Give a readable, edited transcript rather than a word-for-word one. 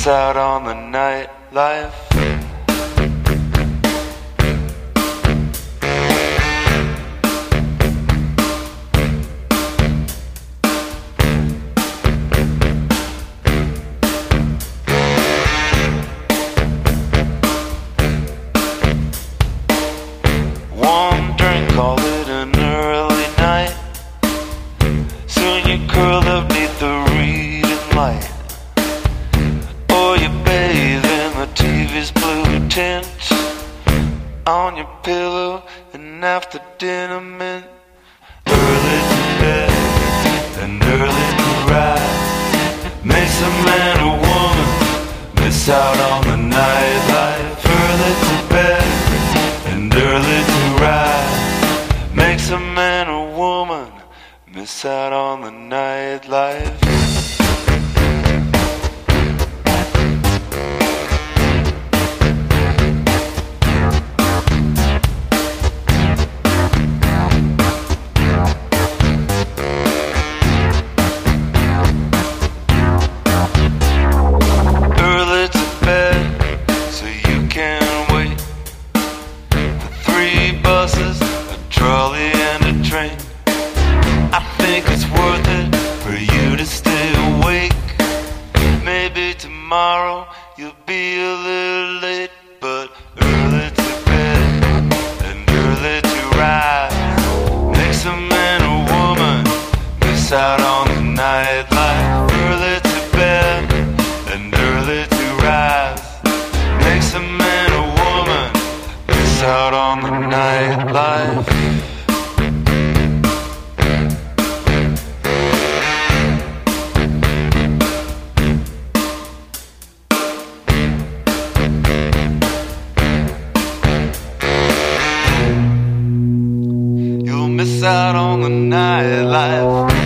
miss out on the nightlife. One drink, call it an early night. Soon you curl up neath the reading light, or you bathe in the TV's blue tint on your pillow, and after dinner mint. Early to bed and early to rise makes a man or woman miss out on the nightlife. Early to bed and early to rise makes a man or woman miss out on the nightlife. Early to bed so you can wait for 3 buses, a trolley and a train. I think it's worth it for you to stay awake. Maybe tomorrow you'll be a little late, but early to bed and early to rise makes a man or woman miss out on the nightlife. Early to bed and early to rise makes a man or woman miss out on the nightlife. Miss out on the nightlife.